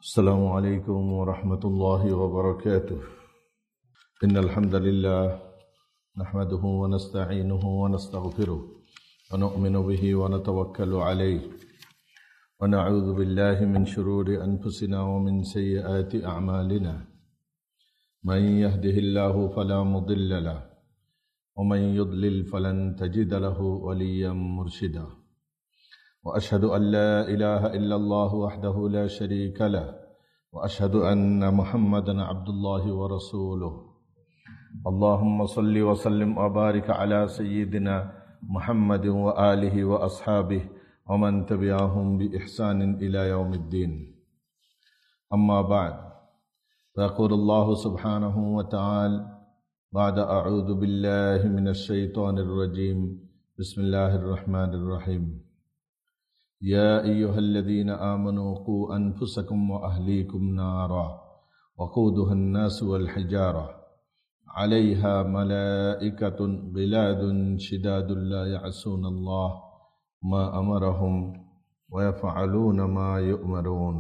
السلام عليكم ورحمة الله وبركاته. إن الحمد لله نحمده ونستعينه ونستغفره ونؤمن به ونتوكل عليه ونعوذ بالله من شرور أنفسنا ومن سيئات أعمالنا. من يهده الله فلا مضل له ومن يضلل فلن تجد له وليا مرشدا. وأشهد أن لا إله إلا الله وحده لا شريك له وأشهد أن محمدا عبد الله ورسوله. اللهم صل وسلم وبارك على سيدنا محمد وآله وأصحابه ومن تبعهم بإحسان إلى يوم الدين. أما بعد، فيقول الله سبحانه وتعالى بعد أعوذ بالله من الشيطان الرجيم بسم الله الرحمن الرحيم. يا أيها الذين آمنوا قوا أنفسكم وأهليكم نارا وقودها الناس والحجارة عليها ملائكة غلاظ شداد لا يعصون الله ما أمرهم ويفعلون ما يؤمرون.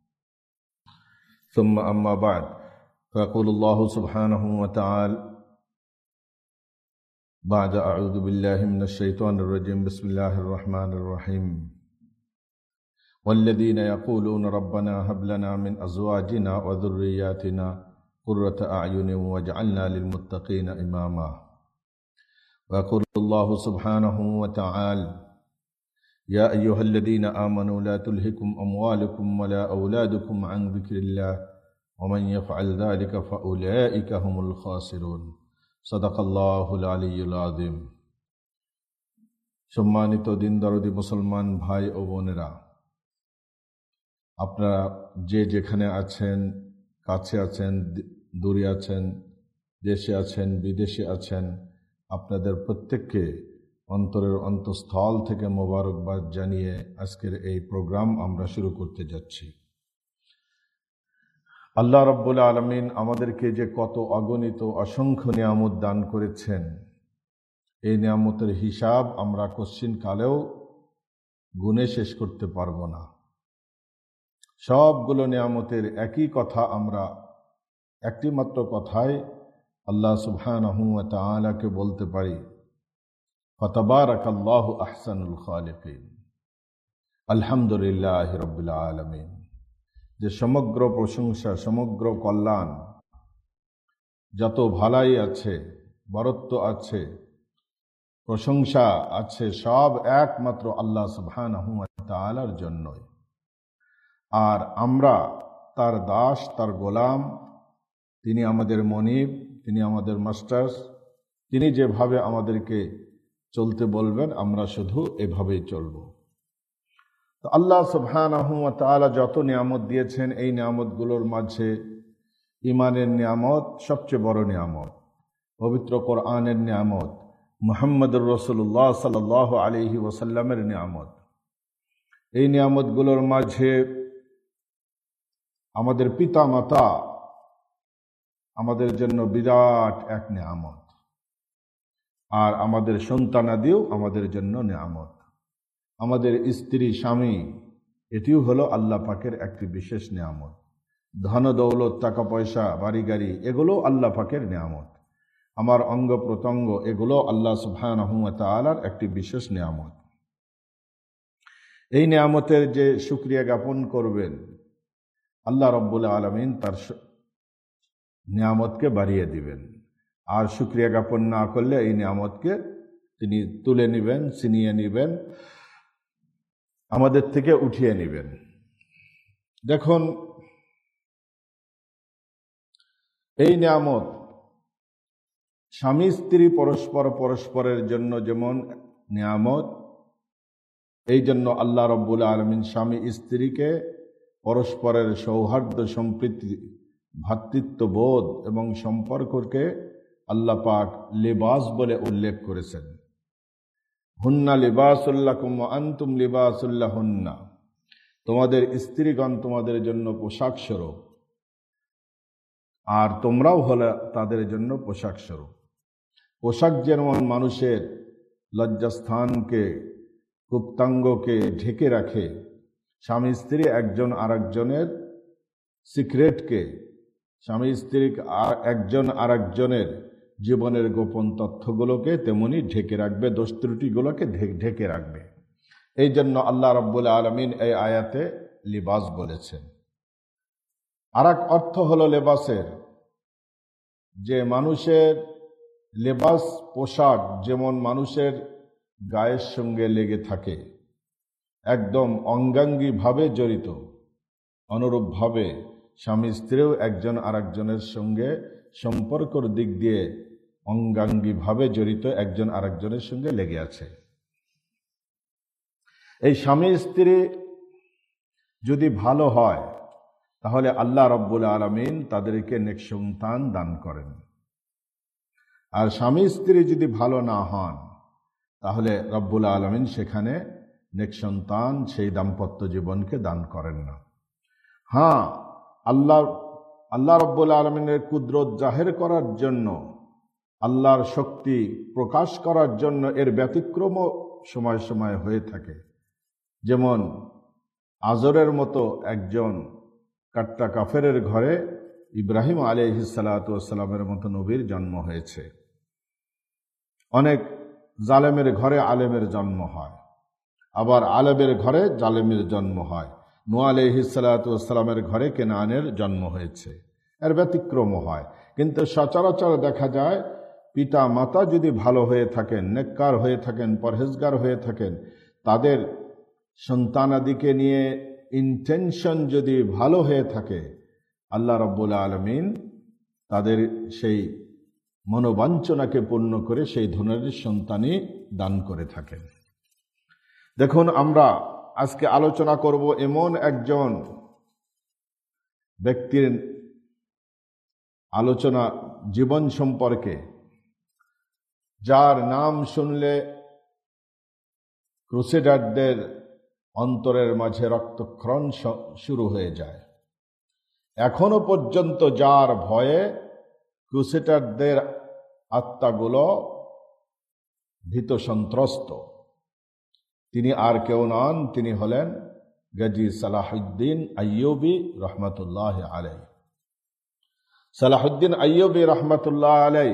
ثم أما بعد، فيقول الله سبحانه وتعالى بعد أعوذ بالله من الشيطان الرجيم بسم الله الرحمن الرحيم. والذين يقولون ربنا هب لنا من أزواجنا وذرياتنا قرة أعين واجعلنا للمتقين إماما. ويقول الله سبحانه وتعالى يا أيها الذين آمنوا لا تلهكم أموالكم ولا أولادكم عن ذكر الله ومن يفعل ذلك فأولئك هم الخاسرون. صدق الله العلي العظيم. সম্মানিত দিনদরদি মুসলমান ভাই ও বোনেরা, আপনারা যে যেখানে আছেন, কাছে আছেন, দূরে আছেন, দেশে আছেন, বিদেশে আছেন, আপনাদের প্রত্যেককে অন্তরের অন্তঃস্থল থেকে মোবারকবাদ জানিয়ে আজকের এই প্রোগ্রাম আমরা শুরু করতে যাচ্ছি। আল্লাহ রাব্বুল আলামিন আমাদেরকে যে কত অগণিত অসংখ্য নিয়ামত দান করেছেন, এই নিয়ামতের হিসাব আমরা কোশ্চিন কালেও গুণে শেষ করতে পারবো না। সবগুলো নিয়ামতের একই কথা, আমরা একটি মাত্র কথায় আল্লাহ সুবহানাহু ওয়া তাআলাকে বলতে পারি, ফাতাবারাকাল্লাহু আহসানুল খালিকিন, আলহামদুলিল্লাহি রাব্বিল আলামিন। যে সমগ্র প্রশংসা, সমগ্র কল্যাণ, যত ভালাই আছে, বরত্ব আছে, প্রশংসা আছে, সব একমাত্র আল্লাহ সুবহানাহু ওয়া তাআলার জন্যই। আর আমরা তার দাস, তার গোলাম। তিনি আমাদের মনিব, তিনি আমাদের মাস্টার। তিনি যেভাবে আমাদেরকে চলতে বলবেন আমরা শুধু এভাবেই চলব। তো আল্লাহ সুবহানাহু ওয়া তাআলা যত নিয়ামত দিয়েছেন, এই নিয়ামতগুলোর মাঝে ঈমানের নিয়ামত সবচেয়ে বড় নিয়ামত, পবিত্র কোরআনের নিয়ামত, মুহাম্মদুর রাসূলুল্লাহ সাল্লাল্লাহু আলাইহি ওয়াসাল্লামের নিয়ামত। এই নিয়ামতগুলোর মাঝে আমাদের পিতা মাতা আমাদের জন্য বিরাট এক নিয়ামত, আর আমাদের সন্তানাদিও আমাদের জন্য নিয়ামত। আমাদের স্ত্রী, স্বামী, এটিও হলো আল্লাহ পাকের একটি বিশেষ নিয়ামত। ধন দৌলত, টাকা পয়সা, বাড়ি গাড়ি, এগুলো আল্লাহ পাকের নিয়ামত। আমার অঙ্গ প্রত্যঙ্গ, এগুলো আল্লাহ সুবহানাহু ওয়া তাআলার একটি বিশেষ নিয়ামত। এই নিয়ামতের যে শুকরিয়া জ্ঞাপন করবেন, আল্লাহ রাব্বুল আলামিন তার নিয়ামতকে বাড়িয়ে দিবেন। আর শুকরিয়া জ্ঞাপন না করলে এই নিয়ামতকে তিনি তুলে নেবেন, ছিনিয়ে নেবেন, আমাদের থেকে উঠিয়ে নেবেন। দেখুন, এই নিয়ামত স্বামী স্ত্রী পরস্পরের জন্য যেমন নিয়ামত, এই জন্য আল্লাহ রাব্বুল আলামিন স্বামী স্ত্রীকে পরস্পরের সৌহার্দ্য, সম্প্রীতি, ভ্রাতৃত্ববোধ এবং সম্পর্ককে আল্লাহ পাক লিবাস বলে উল্লেখ করেছেন। হুন্না লিবাসুল লাকুম ওয়া আনতুম লিবাসুল লাহুন্না। তোমাদের স্ত্রীগণ তোমাদের জন্য পোশাক স্বরূপ, আর তোমরাও হলে তাদের জন্য পোশাক স্বরূপ। পোশাক যেমন মানুষের লজ্জাস্থানকে, গুপ্তাঙ্গকে ঢেকে রাখে, স্বামী স্ত্রী একজন আরেকজনের সিক্রেটকে, স্বামী স্ত্রী একজন আরেকজনের জীবনের গোপন তথ্যগুলোকে তেমনি ঢেকে রাখবে, দোষ ত্রুটিগুলোকে ঢেকে রাখবে। এই জন্য আল্লাহ রাব্বুল আলামিন এই আয়াতে লিবাস বলেছেন। আর এক অর্থ হলো লেবাসের, যে মানুষের লেবাস পোশাক যেমন মানুষের গায়ের সঙ্গে লেগে থাকে, একদম অঙ্গাঙ্গিভাবে জড়িত, অনুরূপভাবে স্বামী স্ত্রীও একজন আরেকজনের সঙ্গে সম্পর্কর দিক দিয়ে অঙ্গাঙ্গিভাবে জড়িত, একজন আরেকজনের সঙ্গে লেগে আছে। এই স্বামী স্ত্রী যদি ভালো হয় তাহলে আল্লাহ রাব্বুল আলামিন তাদেরকে নেক সন্তান দান করেন। আর স্বামী স্ত্রী যদি ভালো না হন তাহলে রাব্বুল আলামিন সেখানে নেক সন্তান, সেই দাম্পত্য জীবনকে দান করেন না। হ্যাঁ, আল্লাহ রাব্বুল আলামিনের কুদরত জাহের করার জন্য, আল্লাহর শক্তি প্রকাশ করার জন্য এর ব্যতিক্রমও সময় সময় হয়ে থাকে। যেমন আজরের মতো একজন কাট্টা কাফেরের ঘরে ইব্রাহিম আলাইহিস সালাতু ওয়াস সালামের মতো নবীর জন্ম হয়েছে। অনেক জালেমের ঘরে আলেমের জন্ম হয়, আবার আলেমের ঘরে জালেমের জন্ম হয়। নূহ আলাইহিস সালাতু ওয়াস সালামের ঘরে কেনানের জন্ম হয়েছে, এর ব্যতিক্রম হয়। কিন্তু সচরাচর দেখা যায় পিতা মাতা যদি ভালো হয়ে থাকেন, নেককার হয়ে থাকেন, পরহেজগার হয়ে থাকেন, তাদের সন্তানাদিকে নিয়ে ইন্টেনশন যদি ভালো হয়ে থাকে, আল্লাহ রাব্বুল আলামিন তাদের সেই মনোবাঞ্ছনাকে পূর্ণ করে সেই ধরনের সন্তানই দান করে থাকেন। দেখুন, আমরা আজকে আলোচনা করব এমন একজন ব্যক্তির আলোচনা, জীবন সম্পর্কে, যার নাম শুনলে ক্রুসেডারদের অন্তরের মাঝে রক্তক্ষরণ শুরু হয়ে যায়। এখনো পর্যন্ত যার ভয়ে ক্রুসেডারদের আত্মাগুলো ভীত সন্ত্রস্ত, তিনি আর কেউ নন, তিনি হলেন গাজী সালাহুদ্দিন আইয়ুবী রহমতুল্লাহ আলাই। সালাহুদ্দিন আইয়ুবী রহমতুল্লাহ আলাই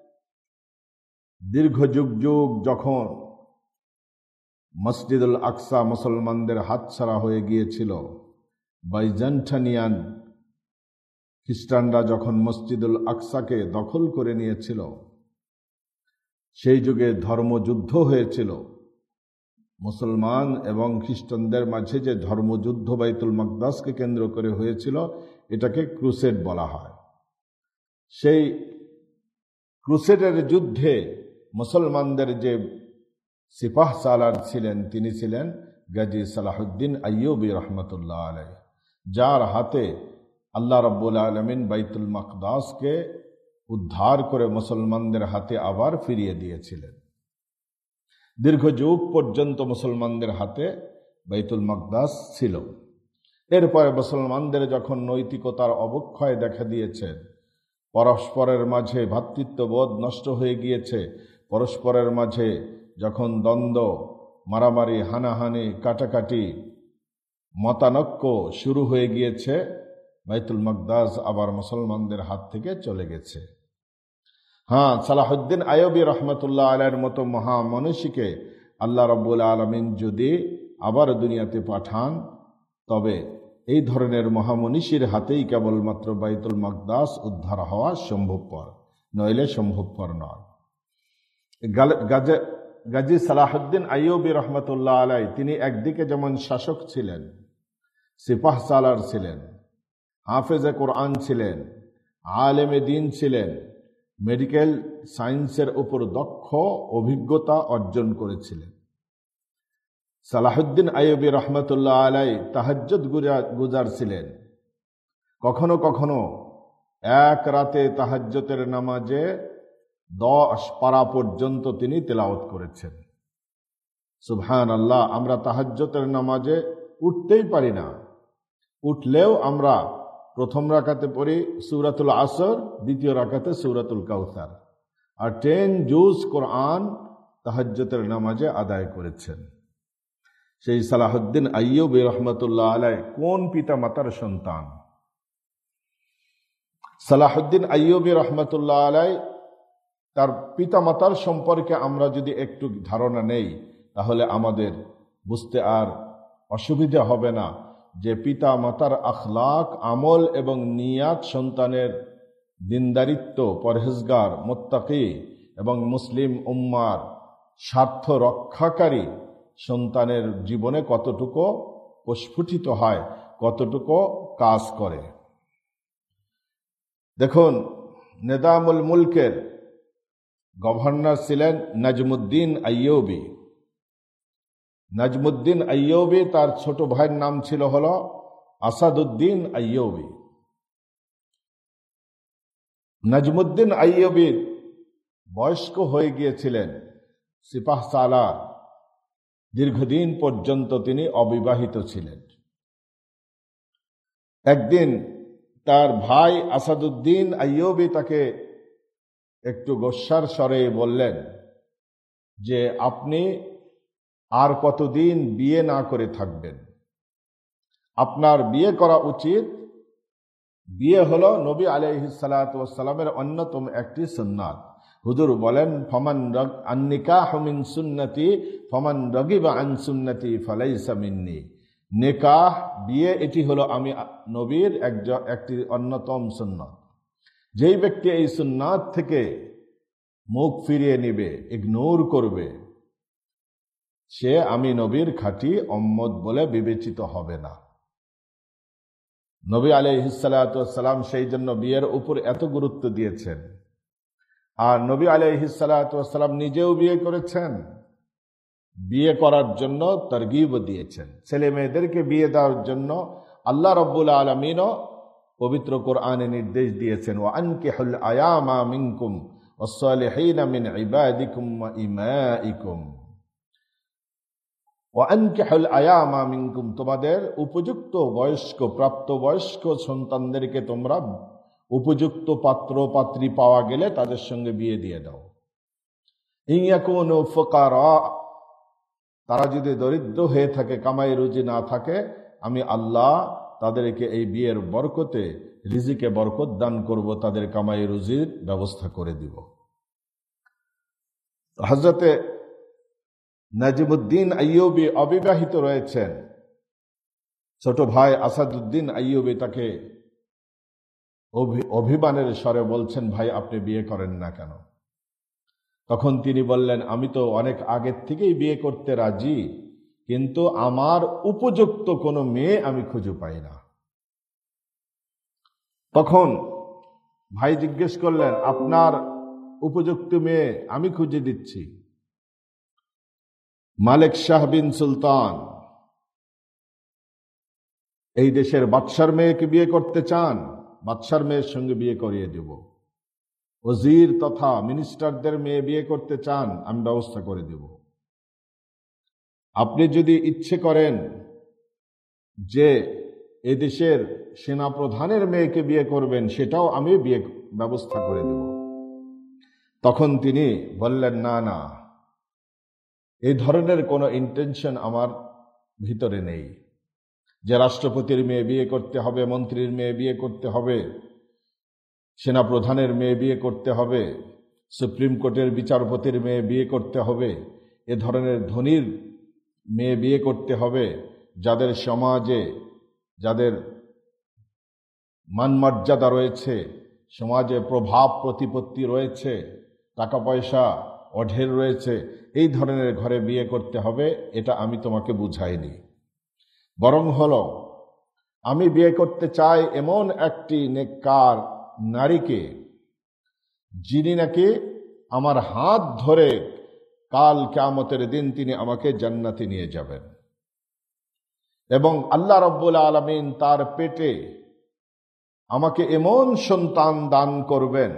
দীর্ঘ যুগ যুগ যখন মসজিদুল আকসা মুসলমানদের হাতছাড়া হয়ে গিয়েছিল, বাইজেন্টাইনিয়ান খ্রিস্টানরা যখন মসজিদুল আকসাকে দখল করে নিয়েছিল, সেই যুগে ধর্মযুদ্ধ হয়েছিল। মুসলমান এবং খ্রিস্টানদের মাঝে যে ধর্মযুদ্ধ বাইতুল মাকদাসকে কেন্দ্র করে হয়েছিল, এটাকে ক্রুসেড বলা হয়। সেই ক্রুসেডের যুদ্ধে মুসলমানদের যে সিপাহ সালার ছিলেন, তিনি ছিলেন গাজী সালাহুদ্দিন আইয়ুবী রহমতুল্লাহ আলাই, যার হাতে আল্লাহ রাব্বুল আলামিন বাইতুল মাকদাসকে উদ্ধার করে মুসলমানদের হাতে আবার ফিরিয়ে দিয়েছিলেন। দীর্ঘ যুগ পর্যন্ত মুসলমানদের হাতে বাইতুল মাকদাস ছিল। এরপরে মুসলমানদের যখন নৈতিকতার অবক্ষয় দেখা দিয়েছে, পরস্পরের মাঝে ভ্রাতৃত্ববোধ নষ্ট হয়ে গিয়েছে, পরস্পরের মাঝে যখন দ্বন্দ্ব, মারামারি, হানাহানি, কাটাকাটি, মতানৈক্য শুরু হয়ে গিয়েছে, বাইতুল মাকদাস আবার মুসলমানদের হাত থেকে চলে গেছে। হ্যাঁ, সালাহুদ্দিন আইয়ুবী রহমতুল্লাহ আলাইহির মতো মহামনীষীকে আল্লাহ রাব্বুল আলামিন যদি আবার দুনিয়াতে পাঠান, তবে এই ধরনের মহামনীষীর হাতেই কেবলমাত্র বাইতুল মাকদাস উদ্ধার হওয়া সম্ভবপর, নইলে সম্ভবপর নয়। গাজী সালাহুদ্দিন আইয়ুবী রহমতুল্লাহ আলাই তিনি একদিকে যেমন শাসক ছিলেন, সিপাহ সালার ছিলেন, হাফেজে কোরআন ছিলেন, আলেমে দ্বীন ছিলেন, মেডিকেল সায়েন্সের উপর দক্ষ অভিজ্ঞতা অর্জন করেছিলেন। সালাহুদ্দিন আইয়ুবী রহমতুল্লাহ আলাই তাহাজ্জুদ গুজার ছিলেন। কখনো কখনো এক রাতে তাহাজ্জুদের নামাজে 10 পারা পর্যন্ত তিনি তেলাওয়াত করেছেন। সুবহানাল্লাহ, আমরা তাহাজ্জুদের নামাজে উঠতেই পারি না, উঠলেও আমরা প্রথম রাকাতে পড়ি সূরাতুল আসর, দ্বিতীয় রাকাতে সূরাতুল কাউসার, আর 10 জুজ কোরআন তাহাজ্জুদের নামাজে আদায় করেছেন। সেই সালাহুদ্দিন আইয়ুবী রহমতুল্লাহ আলাই কোন পিতা মাতার সন্তান? সালাহুদ্দিন আইয়ুবী রহমতুল্লাহ আলাই তার পিতামাতার সম্পর্কে আমরা যদি একটু ধারণা নেই, তাহলে আমাদের বুঝতে আর অসুবিধা হবে না যে পিতা মাতার আখলাক, আমল এবং নিয়াত সন্তানের দিনদারিত্ব, পরহেজগার, মুত্তাকি এবং মুসলিম উম্মার স্বার্থ রক্ষাকারী সন্তানের জীবনে কতটুকু প্রস্ফুটিত হয়, কতটুকু কাজ করে। দেখুন, নিজামুল মুলকের গভর্নর ছিলেন নাজমুদ্দিন আইয়ুবী। নাজমুদ্দিন আইয়ুবী, তার ছোট ভাইয়ের নাম ছিল হলো আসাদুদ্দিন আইয়ুবী। নাজমুদ্দিন আইয়ুবী বয়স্ক হয়ে গিয়েছিলেন, সিপাহ সালার, দীর্ঘদিন পর্যন্ত তিনি অবিবাহিত ছিলেন। একদিন তার ভাই আসাদুদ্দিন আইয়ুবী তাকে একটু গোস্বার স্বরে বললেন যে আপনি আর কতদিন বিয়ে না করে থাকবেন, আপনার বিয়ে করা উচিত। বিয়ে হলো নবী আলাইহিস সালাতু ওয়াস সালামের অন্যতম একটি সুন্নাত। হুজুর বলেন, ফামান আন-নিকাহু মিন সুন্নতি ফামান রাগিবা আন সুন্নতি ফালাইসা মিন্নি। নিকাহ, বিয়ে, এটি হলো আমি নবীর একটি অন্যতম সুন্নাত। যেই ব্যক্তি এই সুন্নাত থেকে মুখ ফিরিয়ে নিবে, ইগনোর করবে, সে আমি নবীর খাঁটি উম্মত বলে বিবেচিত হবে না। নবী আলাইহিস সালাতু ওয়াস সালাম সেই জন্য বিয়ের উপর এত গুরুত্ব দিয়েছেন। আর নবী আলাইহিস সালাতু ওয়াস সালাম নিজেও বিয়ে করেছেন, বিয়ে করার জন্য তারগিব দিয়েছেন। ছেলে মেয়েদেরকে বিয়ে দেওয়ার জন্য আল্লাহ রাব্বুল আলামিনও পবিত্র কোরআনে নির্দেশ দিয়েছেন, ওয়া আনকিহুল আয়ামা মিনকুম ওয়াস-সালিহিনা মিন ইবাদিকুম ওয়া ইমাইকুম। ওয়া আনকিহুল আয়ামা মিনকুম, তোমাদের উপযুক্ত বয়স্ক, প্রাপ্তবয়স্ক সন্তানদেরকে তোমরা উপযুক্ত পাত্র পাত্রী পাওয়া গেলে তাদের সঙ্গে বিয়ে দিয়ে দাও। ইন ইয়াকুনু ফুকারা, তারা যদি দরিদ্র হয়ে থাকে, কামাই রুজি না থাকে, আমি আল্লাহ তাদেরকে এই বিয়ের বরকতে, রিজিকে বরকত দান করব, তাদের কামাই রুজির ব্যবস্থা করে দিব। হযরতে নাজিমুদ্দিন আইয়ুবী অবিবাহিত রয়েছেন। ছোট ভাই আসাদুদ্দিন আইয়ুবী তাকে অভিমানের স্বরে বলছেন, ভাই আপনি বিয়ে করেন না কেন? তখন তিনি বললেন, আমি তো অনেক আগের থেকেই বিয়ে করতে রাজি, কিন্তু আমার উপযুক্ত কোনো মেয়ে আমি খুঁজে পাই না। তখন ভাই জিজ্ঞেস করলেন, আপনার উপযুক্ত মেয়ে আমি খুঁজে দিচ্ছি। মালিক শাহ বিন সুলতান, এই দেশের বাদশার মেয়েকে বিয়ে করতে চান? বাদশার মেয়ের সঙ্গে বিয়ে করিয়ে দেব। ওজির তথা মিনিস্টারদের মেয়ে বিয়ে করতে চান? আমি ব্যবস্থা করে দেব। আপনি যদি ইচ্ছে করেন যে এদেশের সেনাপ্রধানের মেয়েকে বিয়ে করবেন, সেটাও আমি বিয়ে ব্যবস্থা করে দেব। তখন তিনি বললেন, না না, এই ধরনের কোনো ইন্টেনশন আমার ভিতরে নেই যে রাষ্ট্রপতির মেয়ে বিয়ে করতে হবে, মন্ত্রীর মেয়ে বিয়ে করতে হবে, সেনাপ্রধানের মেয়ে বিয়ে করতে হবে, সুপ্রিম কোর্টের বিচারপতির মেয়ে বিয়ে করতে হবে, এ ধরনের ধনীর মেয়ে বিয়ে করতে হবে, যাদের সমাজে, যাদের মানমর্যাদা রয়েছে, সমাজে প্রভাব প্রতিপত্তি রয়েছে, টাকা পয়সা অঢের রয়েছে, এই ধরনের ঘরে বিয়ে করতে হবে, এটা আমি তোমাকে বুঝাইনি। বরং হলো, আমি বিয়ে করতে চাই এমন একটি নেককার নারীকে, যিনি নাকি আমার হাত ধরে কাল কিয়ামতের দিন তিনি আমাকে জান্নাতে নিয়ে যাবেন, এবং আল্লাহ রাব্বুল আলামিন তার পেটে আমাকে এমন সন্তান দান করবেন,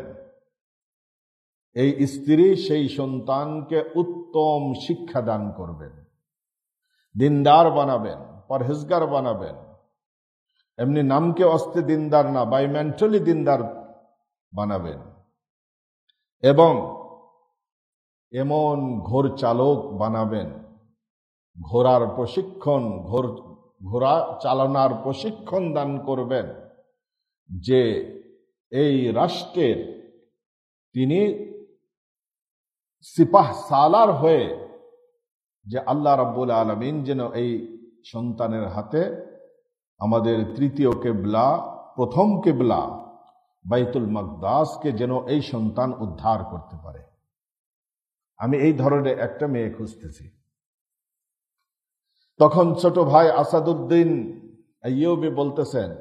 এই স্ত্রী সেই সন্তানকে উত্তম শিক্ষা দান করবেন, দিনদার বানাবেন, পরহেজগার বানাবেন। এমনি নামকে অস্তে দিনদার না, বাই মেন্টালি দিনদার বানাবেন, এবং এমন ঘোর চালক বানাবেন, ঘোড়ার প্রশিক্ষণ, ঘোড়া চালানোর প্রশিক্ষণ দান করবেন, যে এই রাষ্ট্রের তিনি সিপাহ সালার হয়ে যে আল্লাহ রাব্বুল আলামিন যেন এই সন্তানের হাতে আমাদের তৃতীয় কেবলা, প্রথম কেবলা বাইতুল মাকদাসকে যেন এই সন্তান উদ্ধার করতে পারে। আমি এই ধরনের একটা মেয়ে খুঁজতেছি। তখন ছোট ভাই আসাদুদ্দিন আইয়ুবী বলতেছেন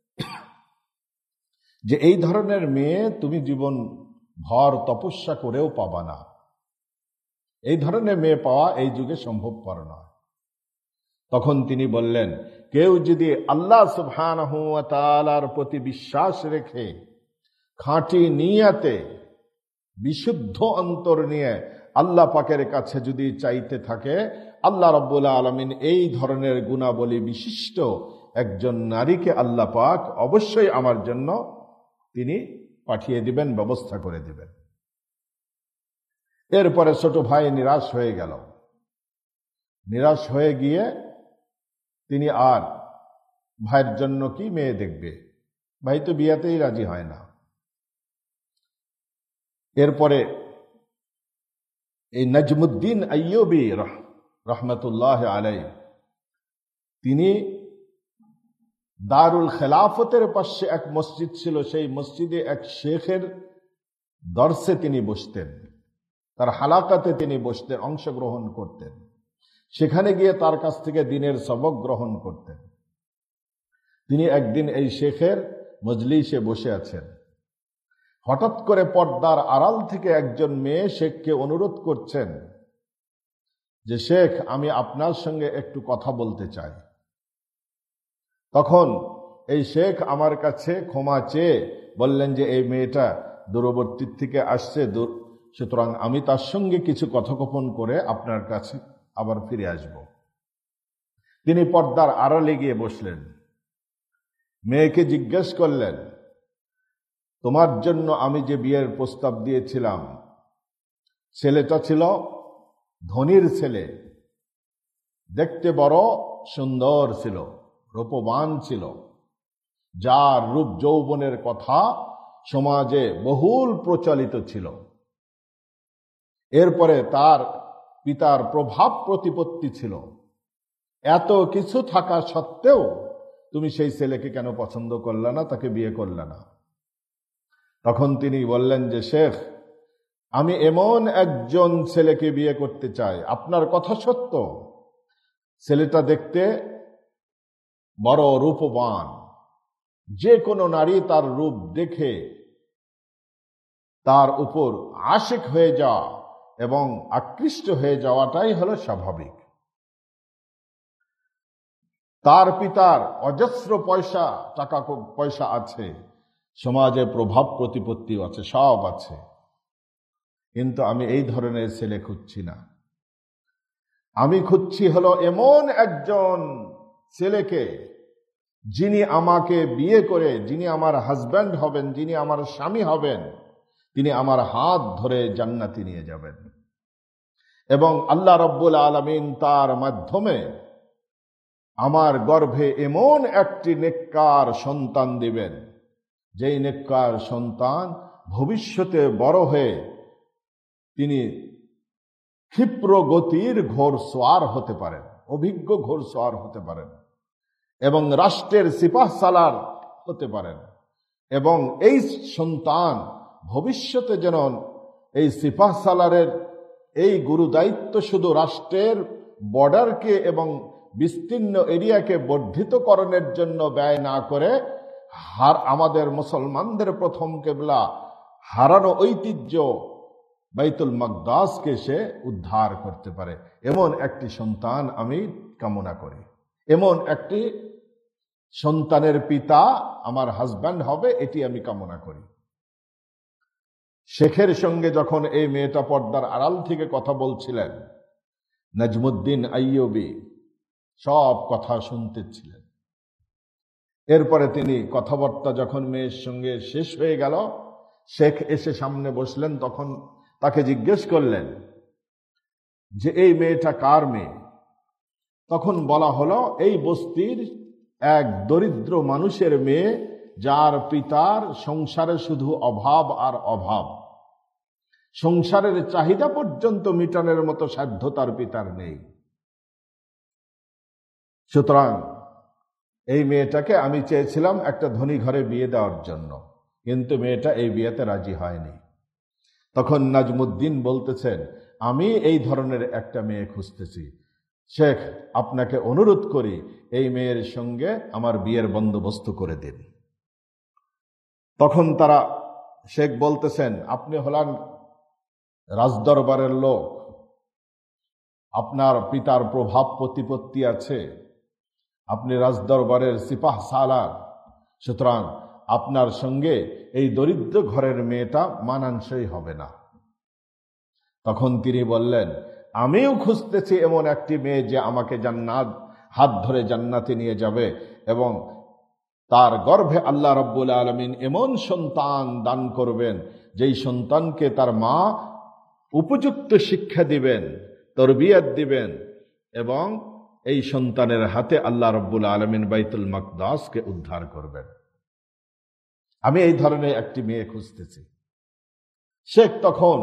যে এই ধরনের মেয়ে তুমি জীবন ভর তপস্যা করেও পাবা না। এই ধরনের মেয়ে পাওয়া এই যুগে সম্ভবপর নয়। তখন তিনি বললেন, কেউ যদি আল্লাহ সুবহানাহু ওয়া তাআলার প্রতি বিশ্বাস রেখে খাঁটি নিয়তে বিশুদ্ধ অন্তর নিয়ে আল্লাহ পাকের কাছে যদি চাইতে থাকে, আল্লাহ রাব্বুল আলামিন এই ধরনের গুণাবলী বিশিষ্ট একজন নারীকে আল্লাহ পাক অবশ্যই আমার জন্য তিনি পাঠিয়ে দিবেন, ব্যবস্থা করে দিবেন। এরপরে ছোট ভাই নিরাশ হয়ে গেল। নিরাশ হয়ে গিয়ে তিনি আর ভাইয়ের জন্য কি মেয়ে দেখবে, ভাই তো বিয়াতেই রাজি হয় না। এরপরে এই নজমুদ্দিন আইয়ুবী রহমতুল্লাহ আলাইহি তিনি দারুল খেলাফতের পাশে এক মসজিদ ছিল, সেই মসজিদে এক শেখের দর্শে তিনি বসতেন, তার হালাকাতে তিনি বসতেন, অংশগ্রহণ করতেন। সেখানে গিয়ে তার কাছ থেকে দ্বীনের সবক গ্রহণ করতেন। তিনি একদিন এই শেখের মজলিসে বসে আছেন। হঠাৎ করে পর্দার আড়াল থেকে একজন মেয়ে শেখকে অনুরোধ করছেন যে শেখ, আমি আপনার সঙ্গে একটু কথা বলতে চাই। তখন এই শেখ আমার কাছে ক্ষমা চেয়ে বললেন যে এই মেয়েটা দূরবর্তী থেকে আসছে, সুতরাং আমি তার সঙ্গে কিছু কথোপকথন করে আপনার কাছে আবার ফিরে আসব। তিনি পর্দার আড়ালে গিয়ে বসলেন। মেয়েকে জিজ্ঞেস করলেন, তোমার জন্য আমি যে বিয়ের প্রস্তাব দিয়েছিলাম, ছেলেটা ছিল ধনীর ছেলে, দেখতে বড় সুন্দর ছিল, রূপবান ছিল, যার রূপ যৌবনের কথা সমাজে বহুল প্রচলিত ছিল। এরপরে তার পিতার প্রভাব প্রতিপত্তি ছিল। এত কিছু থাকা সত্ত্বেও তুমি সেই ছেলেকে কেন পছন্দ করলে না, তাকে বিয়ে করলে না? তখন তিনি বললেন যে শেখ, আমি এমন একজন ছেলেকে বিয়ে করতে চাই, আপনার কথা সত্য, ছেলেটা দেখতে বড় রূপবান, যে কোনো নারী তার রূপ দেখে তার উপর আশিক হয়ে যাওয়া এবং আকৃষ্ট হয়ে যাওয়াটাই হলো স্বাভাবিক। তার পিতার অজস্র টাকা পয়সা আছে, সমাজে প্রভাব প্রতিপত্তিও আছে, সব আছে, কিন্তু আমি এই ধরনের ছেলে খুঁজছি না। আমি খুঁজছি হলো এমন একজন ছেলেকে যিনি আমাকে বিয়ে করে, যিনি আমার হাজব্যান্ড হবেন, যিনি আমার স্বামী হবেন, তিনি আমার হাত ধরে জান্নাতে নিয়ে যাবেন এবং আল্লাহ রাব্বুল আলামিন তার মাধ্যমে আমার গর্ভে এমন একটি নেককার সন্তান দিবেন, যেই নেককার সন্তান ভবিষ্যতে বড় হয়ে তিনি ক্ষিপ্র গতির ঘোড়সওয়ার হতে পারেন, অভিজ্ঞ ঘোড়সওয়ার হতে পারেন এবং রাষ্ট্রের সিপাহ সালার হতে পারেন। এবং এই সন্তান ভবিষ্যতে যেন এই সিপাহ সালারের এই গুরু দায়িত্ব শুধু রাষ্ট্রের বর্ডারকে এবং বিস্তীর্ণ এরিয়াকে বর্ধিতকরণের জন্য ব্যয় না করে আমাদের মুসলমানদের প্রথম কেবলা হারানো ঐতিহ্য বাইতুল মাকদাসকে সে উদ্ধার করতে পারে, এমন একটি সন্তান আমি কামনা করি। এমন একটি সন্তানের পিতা আমার হাজব্যান্ড হবে, এটি আমি কামনা করি। শেখের সঙ্গে যখন এই মেয়েটা পর্দার আড়াল থেকে কথা বলছিলেন, নজমুদ্দিন আইয়ুবী সব কথা শুনতেছিলেন। এরপরে তিনি কথাবার্তা যখন মেয়ের সঙ্গে শেষ হয়ে গেল, শেখ এসে সামনে বসলেন। তখন তাকে জিজ্ঞেস করলেন যে এই মেয়েটা কার মেয়ে? তখন বলা হলো এই বস্তির এক দরিদ্র মানুষের মেয়ে, যার পিতার সংসারে শুধু অভাব আর অভাব, সংসারের চাহিদা পর্যন্ত মিটানোর মতো সাধ্য তার পিতার নেই। সুতরাং এই মেয়েটাকে আমি চেয়েছিলাম একটা ধনী ঘরে বিয়ে দেওয়ার জন্য, কিন্তু মেয়েটা এই বিয়েতে রাজি হয়নি। তখন নাজমুদ্দিন বলতেছেন, আমি এই ধরনের একটা মেয়ে খুঁজতেছি, শেখ আপনাকে অনুরোধ করি এই মেয়ের সঙ্গে আমার বিয়ের বন্দোবস্ত করে দিন। তখন তারা, শেখ বলতেছেন, আপনি হলেন রাজদরবারের লোক, আপনার পিতার প্রভাব প্রতিপত্তি আছে, আপনি রাজদরবারের সিপাহ সালার, সুতরাং আপনার সঙ্গে এই দরিদ্র ঘরের মেয়েটা মানানসই হবে না। তখন তিনি বললেন, আমিও খুঁজতেছি এমন একটি মেয়ে যে আমাকে জান্নাত, হাত ধরে জান্নাতে নিয়ে যাবে এবং তার গর্ভে আল্লাহ রাব্বুল আলামিন এমন সন্তান দান করবেন যেই সন্তানকে তার মা উপযুক্ত শিক্ষা দিবেন, তরবিয়ত দিবেন এবং এই সন্তানের হাতে আল্লাহ রাব্বুল আলামিন বাইতুল মাকদাসকে উদ্ধার করবেন। আমি এই ধরনের একটি মেয়ে খুঁজতেছি। শেখ তখন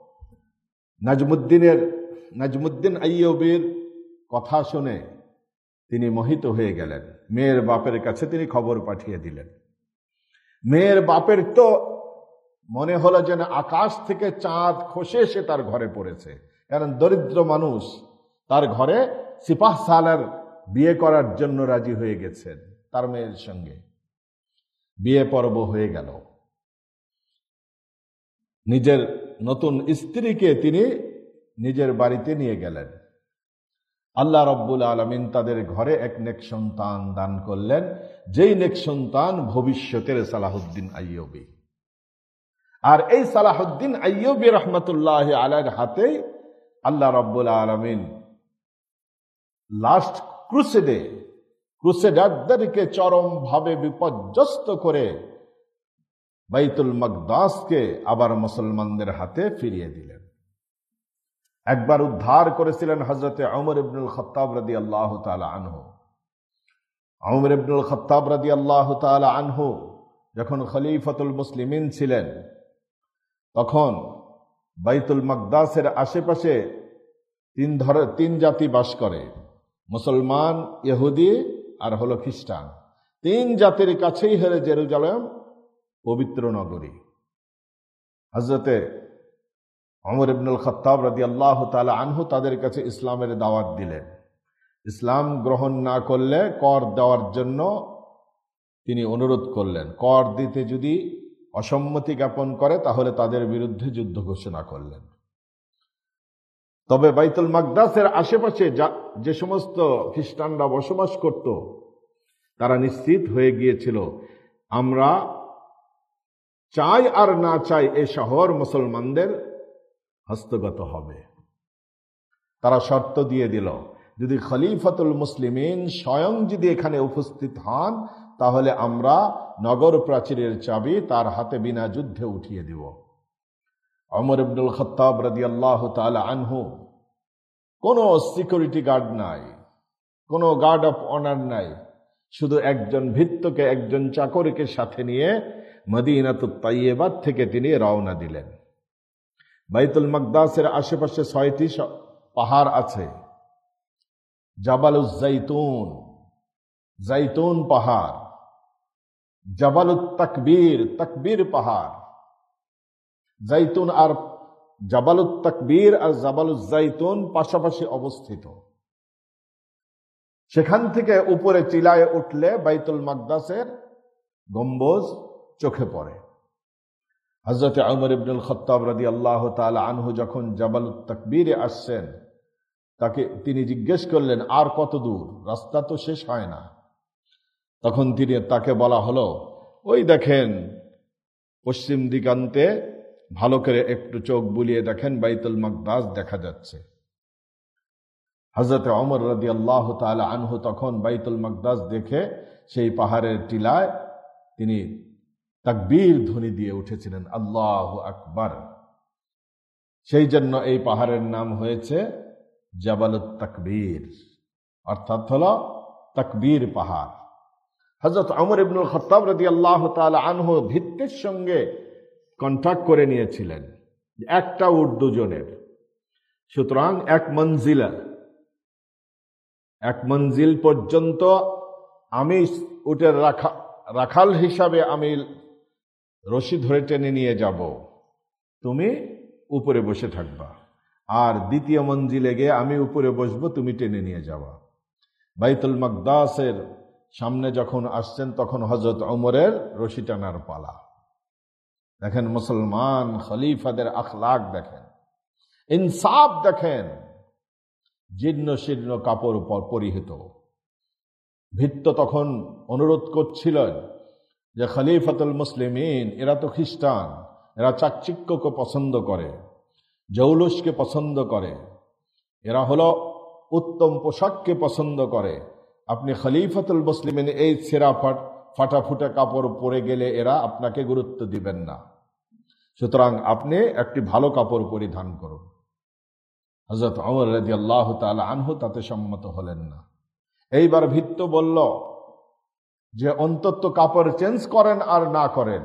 নাজমুদ্দিন আইয়ুবীর কথা শুনে তিনি মোহিত হয়ে গেলেন। মেয়ের বাপের কাছে তিনি খবর পাঠিয়ে দিলেন। মেয়ের বাপের তো মনে হলো যেন আকাশ থেকে চাঁদ খসে এসে তার ঘরে পড়েছে, কারণ দরিদ্র মানুষ তার ঘরে সিপাহ সালার বিয়ে করার জন্য রাজি হয়ে গেছেন। তার মেয়ের সঙ্গে বিয়ে পর্ব হয়ে গেল। নিজের নতুন স্ত্রীকে তিনি নিজের বাড়িতে নিয়ে গেলেন। আল্লাহ রাব্বুল আলামিন তাদের ঘরে এক নেক সন্তান দান করলেন, যেই নেক সন্তান ভবিষ্যতের সালাহুদ্দিন আইয়ুবী। আর এই সালাহুদ্দিন আইয়ুবী রহমতুল্লাহ আলাইহির হাতে আল্লাহ রাব্বুল আলামিন লাস্ট ক্রুসেডারদেরকে চরমভাবে বিপর্যস্ত করে বাইতুল মাকদাসকে আবার মুসলমানদের হাতে ফিরিয়ে দিলেন। একবার উদ্ধার করেছিলেন হযরতে ওমর ইবনুল খাত্তাব রাদিয়াল্লাহু তাআলা আনহু। ওমর ইবনুল খাত্তাব রাদিয়াল্লাহু তাআলা আনহু যখন খলিফাতুল মুসলিমিন ছিলেন, তখন বাইতুল মাকদাসের আশেপাশে তিন জাতি বাস করে, মুসলমান, ইহুদি আর হলো খ্রিস্টান। তিন জাতির কাছেই হলো জেরুজালেম পবিত্র নগরী। হযরতে ওমর ইবনুল খাত্তাব রাদিয়াল্লাহু তাআলা আনহু তাদের কাছে ইসলামের দাওয়াত দিলেন। ইসলাম গ্রহণ না করলে কর দেওয়ার জন্য তিনি অনুরোধ করলেন। কর দিতে যদি অসম্মতি জ্ঞাপন করে তাহলে তাদের বিরুদ্ধে যুদ্ধ ঘোষণা করলেন। তবে বাইতুল মাকদাসের আশেপাশে যে সমস্ত খ্রিস্টানরা বসবাস করত, তারা নিশ্চিত হয়ে গিয়েছিল, আমরা চাই আর না চাই এই শহর মুসলমানদের হস্তগত হবে। তারা শর্ত দিয়ে দিল, যদি খলিফাতুল মুসলিমিন স্বয়ং যদি এখানে উপস্থিত হন তাহলে আমরা নগর প্রাচীরের চাবি তার হাতে বিনা যুদ্ধে উঠিয়ে দিব। ওমর ইবনুল খাত্তাব রাদিয়াল্লাহু তাআলা আনহু, কোনো সিকিউরিটি গার্ড নাই, কোনো গার্ড অফ অনার নাই, শুধু একজন ভৃত্যকে, একজন চাকরকে সাথে নিয়ে মদিনাতুত তাইয়্যিবা থেকে তিনি রওনা দিলেন। বাইতুল মাকদাসের আশেপাশে 6টি পাহাড় আছে। জাবালুজ জাইতুন, জাইতুন পাহাড়, জাবালুত তাকবীর, তাকবীর পাহাড়। জাইতুন আর জাবালুত তাকবীর আর জাবালুজ জাইতুন পাশাপাশি অবস্থিত। সেখান থেকে উপরে চিলায় উঠলে বাইতুল মাকদাসের গম্বুজ চোখে পড়ে। হযরত ওমর ইবনুল খাত্তাব রাদিয়াল্লাহু তাআলা আনহু যখন জাবালুত তাকবীরে আসছেন, তিনি জিজ্ঞেস করলেন, আর কত দূর, রাস্তা তো শেষ হয় না। তখন তাকে বলা হলো, ওই দেখেন পশ্চিম দিগান্তে ভালো করে একটু চোখ বুলিয়ে দেখেন, বাইতুল মাকদাস দেখা যাচ্ছে। হযরত ওমর রাদিয়াল্লাহু তাআলা আনহু তখন বাইতুল মাকদাস দেখে সেই পাহাড়ের টিলায় তিনি তাকবীর ধ্বনি দিয়ে উঠেছিলেন, আল্লাহু আকবার। সেই জন্য এই পাহাড়ের নাম হয়েছে জাবালুত তাকবীর, অর্থাৎ হলো তাকবীর পাহাড়। হযরত ওমর ইবনুল খাত্তাব রাদিয়াল্লাহু তাআলা আনহু ভিত্তির সঙ্গে কন্ট্রাক্ট করে নিয়েছিলেন একটা উট দুজনের। সুতরাং এক মঞ্জিল পর্যন্ত আমি উটের রাখাল হিসাবে আমি রশি ধরে টেনে নিয়ে যাব, তুমি উপরে বসে থাকবা, আর দ্বিতীয় মঞ্জিলে গিয়ে আমি উপরে বসবো, তুমি টেনে নিয়ে যাবা। বাইতুল মাকদাসের সামনে যখন আসছেন তখন হযরত ওমরের রশি টানার পালা। দেখেন মুসলমান খলিফাদের আখলাক দেখেন, ইনসাফ দেখেন। জীর্ণ শীর্ণ কাপড় পরিহিত ভৃত্য তখন অনুরোধ করছিলেন যে খলিফাতুল মুসলিমিন, এরা তো খ্রিস্টান, এরা চাকচিক্যকে পছন্দ করে, জৌলুসকে পছন্দ করে, এরা হলো উত্তম পোশাককে পছন্দ করে। আপনি খলিফাতুল মুসলিমিন এই ছেঁড়া ফাটাফুটা কাপড় পরে গেলে এরা আপনাকে গুরুত্ব দিবেন না, সুতরাং আপনি একটি ভালো কাপড় পরিধান করুন। হযরত ওমর রাদিয়াল্লাহু তাআলা আনহু তাতে সম্মত হলেন না। এইবার ভৃত্য বলল যে অন্তত কাপড় চেঞ্জ করেন আর না করেন,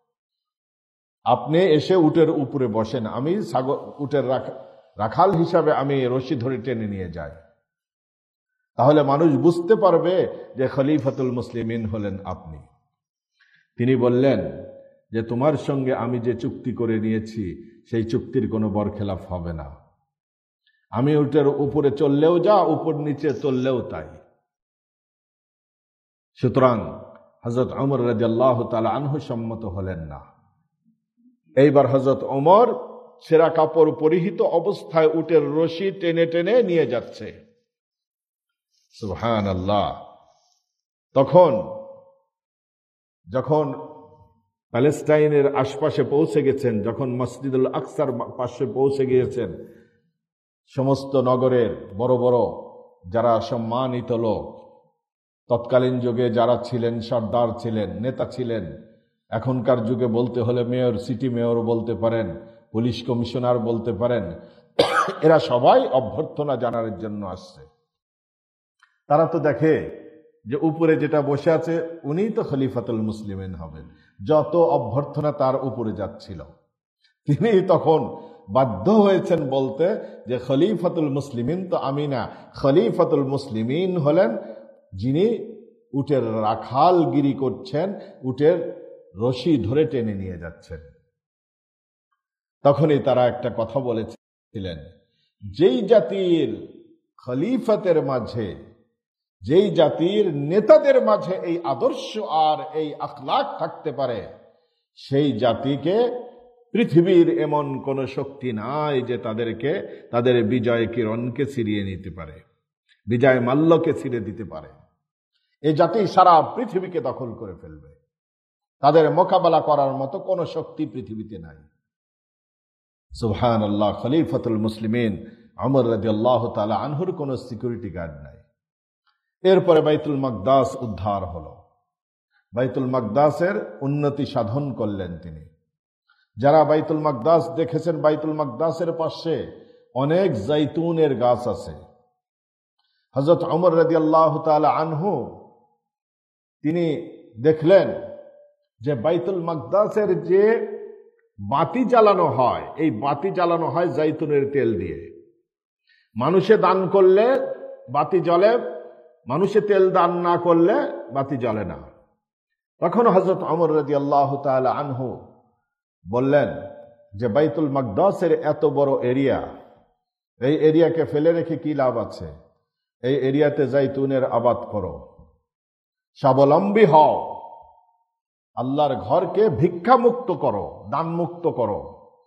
আপনি এসে উটের উপরে বসেন, আমি উটের রাখাল হিসাবে আমি রশি ধরে টেনে নিয়ে যাই, তাহলে মানুষ বুঝতে পারবে যে খলিফাতুল মুসলিমিন হলেন আপনি। তিনি বললেন যে তোমার সঙ্গে আমি যে চুক্তি করে নিয়েছি সেই চুক্তির কোনো বরখেলাফ হবে না, আমি উটের উপরে চললেও যা, উপর নিচে চললেও তাই। সুতরাং হযরত ওমর রাদিয়াল্লাহু তাআলা আনহু সম্মত হলেন না। এইবার হযরত ওমর ছেঁড়া কাপড় পরিহিত অবস্থায় উটের রশি টেনে টেনে নিয়ে যাচ্ছে। সুবহানাল্লাহ। তখন যখন প্যালেস্টাইনের আশপাশে পৌঁছে গেছেন, যখন মসজিদুল আকসার পাশে পৌঁছে গিয়েছেন, সমস্ত নগরের বড় বড় যারা সম্মানিত লোক, তৎকালীন যুগে যারা ছিলেন, সর্দার ছিলেন, নেতা ছিলেন, এখনকার যুগে বলতে হলে মেয়র, সিটি মেয়র বলতে পারেন, পুলিশ কমিশনার বলতে পারেন, এরা সবাই অভ্যর্থনা জানানোর জন্য আসছে। তারা তো দেখে যে উপরে যেটা বসে আছে উনিই তো খলিফাতুল মুসলিমিন হবেন, যত অভ্যর্থনা তার উপরে যাচ্ছিল। তিনি তখন বাধ্য হয়েছেন বলতে যে খলিফাতুল মুসলিমিন তো আমি না, খলিফাতুল মুসলিমিন হলেন যিনি উটের রাখালগিরি করছেন, উটের রশি ধরে টেনে নিয়ে যাচ্ছেন। তখনই তারা একটা কথা বলেছিলেন, যেই জাতির খলিফাতের মাঝে, যেই জাতির নেতাদের মাঝে এই আদর্শ আর এই আখলাক থাকতে পারে, সেই জাতিকে পৃথিবীর এমন কোন শক্তি নাই যে তাদেরকে তাদের বিজয় কিরণকে ছিনিয়ে নিতে পারে, বিজয় মাল্যকে ছিঁড়ে দিতে পারে। এই জাতি সারা পৃথিবীকে দখল করে ফেলবে, তাদের মোকাবেলা করার মতো কোন শক্তি পৃথিবীতে নাই। সুবহানাল্লাহ। খলিফাতুল মুসলিমিন ওমর রাদিয়াল্লাহু তাআলা আনহুর কোন সিকিউরিটি গার্ড নাই। এরপরে বাইতুল মাকদাস উদ্ধার হলো, বাইতুল মাকদাসের উন্নতি সাধন করলেন তিনি। যারা বাইতুল মাকদাস দেখেছেন, বাইতুল মাকদাসের পাশে অনেক জাইতুনের গাছ আছে। হযরত ওমর রাদিয়াল্লাহু তাআলা আনহু তিনি দেখলেন যে বাইতুল মাকদাসের যে বাতি জ্বালানো হয়, এই বাতি জ্বালানো হয় জাইতুনের তেল দিয়ে। মানুষে দান করলে বাতি জ্বলে, মানুষে তেল দান না করলে বাতি জ্বলে না। তখন হযরত ওমর রাদিয়াল্লাহু তাআলা আনহু বললেন যে বাইতুল মাকদাসের এত বড় এরিয়া, এই এরিয়াকে ফেলে রেখে কি লাভ আছে? এই এরিয়াতে জাইতুনের আবাদ করো, স্বাবলম্বী হও, আল্লাহর ঘরকে ভিক্ষা মুক্ত করো, দান মুক্ত করো।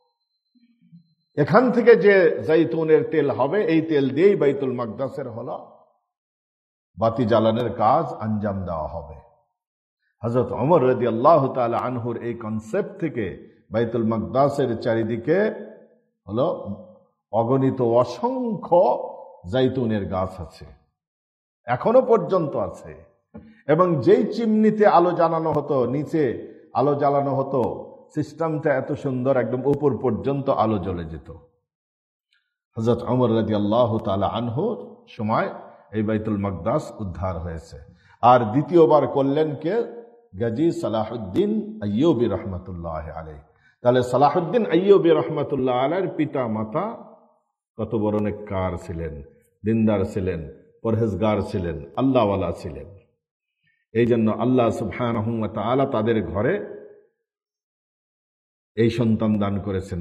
এখান থেকে যে জাইতুনের তেল হবে, এই তেল দিয়েই বাইতুল মাকদাসের হলো বাতি জ্বালানোর কাজ আঞ্জাম দেওয়া হবে। হযরত ওমর রাদিয়াল্লাহু তাআলা আনহুর এই কনসেপ্ট থেকে বাইতুল মাকদাসের চারিদিকে হলো অগণিত অসংখ্য জাইতুনের গাছ আছে, এখনো পর্যন্ত আছে। এবং যেই চিমনিতে আলো জ্বালানো হতো, নিচে আলো জ্বালানো হতো, সিস্টেমটা এত সুন্দর, একদম উপর পর্যন্ত আলো জ্বলে যেত। হযরত ওমর রাদিয়াল্লাহু তাআলা আনহুর সময় এই বাইতুল মাকদাস উদ্ধার হয়েছে। আর দ্বিতীয়বার করলেন কে? গাজী সালাহুদ্দিন আইয়ুবী রহমতুল্লাহ আলাইহি। তাহলে সালাহুদ্দিন আইয়ুবী রহমতুল্লাহ আলাইহির পিতা মাতা কত বড় নেককার ছিলেন, দিনদার ছিলেন, পরহেজগার ছিলেন, আল্লাহওয়ালা ছিলেন। এই জন্য আল্লাহ সুবহানাহু ওয়া তাআলা তাদের ঘরে এই সন্তান দান করেছেন।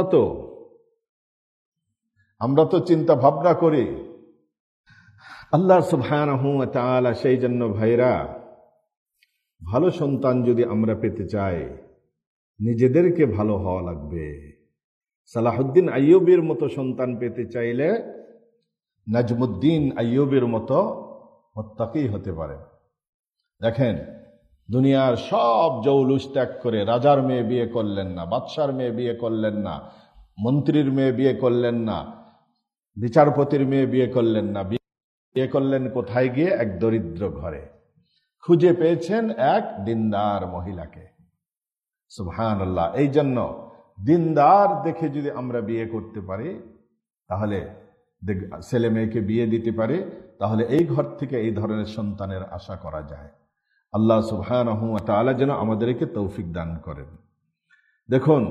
আমরা তো চিন্তা ভাবনা করি, আল্লাহ সুবহানাহু ওয়া তাআলা সেই জন্য ভাইরা, ভালো সন্তান যদি আমরা পেতে চাই নিজেদেরকে ভালো হওয়া লাগবে। সালাহুদ্দিন আইয়ুবীর মতো সন্তান পেতে চাইলে নাজমুদ্দিন আইয়ুবীর মতো মুত্তাকি হতে পারে। দেখেন, দুনিয়ার সব জৌলুস ত্যাগ করে রাজার মেয়ে বিয়ে করলেন না, বাদশার মেয়ে বিয়ে করলেন না, মন্ত্রীর মেয়ে বিয়ে করলেন না, বিচারপতির মেয়ে বিয়ে করলেন না, বিয়ে করলেন কোথায় গিয়ে? এক দরিদ্র ঘরে। খুঁজে পেয়েছেন এক দিনদার মহিলাকে। সুবহানাল্লাহ। এই জন্য দিনদার দেখে যদি আমরা বিয়ে করতে পারি, তাহলে ছেলে মেয়েকে বিয়ে দিতে পারি, তাহলে এই ঘর থেকে এই ধরনের সন্তানের আশা করা যায়। আল্লাহ সুবহানাহু ওয়া তাআলা যেন আমাদেরকে তৌফিক দান করেন। দেখুন,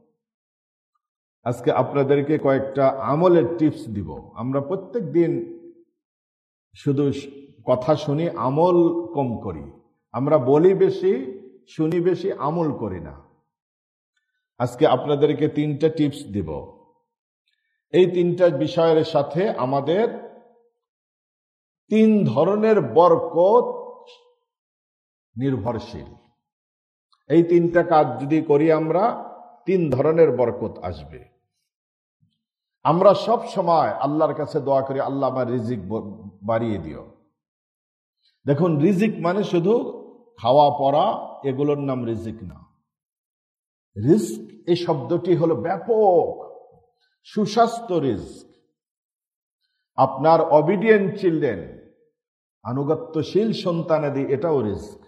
আজকে আপনাদেরকে কয়েকটা আমলের টিপস দিব। আমরা প্রত্যেক দিন শুধু কথা শুনি, আমল কম করি। আমরা বলি বেশি, শুনি বেশি, আমল করি না। আজকে আপনাদেরকে 3টা টিপস দিব। এই 3টা বিষয়ের সাথে আমাদের 3 ধরনের বরকত নির্ভরশীল। এই 3টা কাজ যদি করি আমরা, 3 ধরনের বরকত আসবে। আমরা সব সময় আল্লাহর কাছে দোয়া করি, আল্লাহ আমার রিজিক বাড়িয়ে দিও। দেখুন, রিজিক মানে শুধু খাওয়া পড়া, এগুলোর নাম রিজিক না। রিস্ক এই শব্দটি হলো ব্যাপক, সুস্বাস্থ্য রিস্ক। আপনার অবিডিয়েন্ট চিলড্রেন, আনুগত্যশীল সন্তানাদি, এটাও রিস্ক।